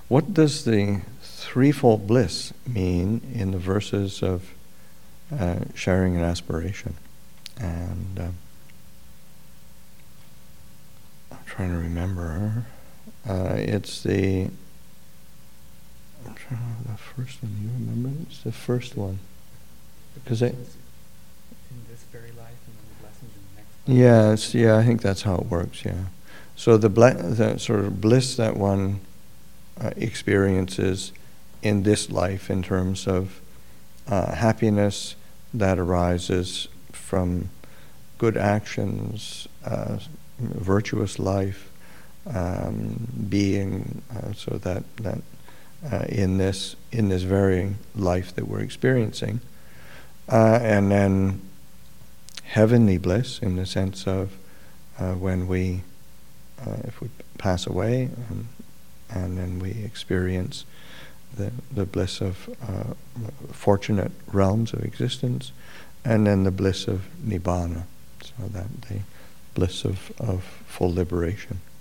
What does the threefold bliss mean in the verses of sharing and aspiration? And I'm trying to remember. It's the first one. You remember? It's the first one. Because in this very life and then the blessings in the next life. I think that's how it works. Yeah. So the sort of bliss that one experiences in this life in terms of happiness that arises from good actions, virtuous life, being, so that in this very life that we're experiencing, and then heavenly bliss in the sense of when we, if we pass away, and then we experience the bliss of fortunate realms of existence, and then the bliss of nibbana, so that the bliss of full liberation.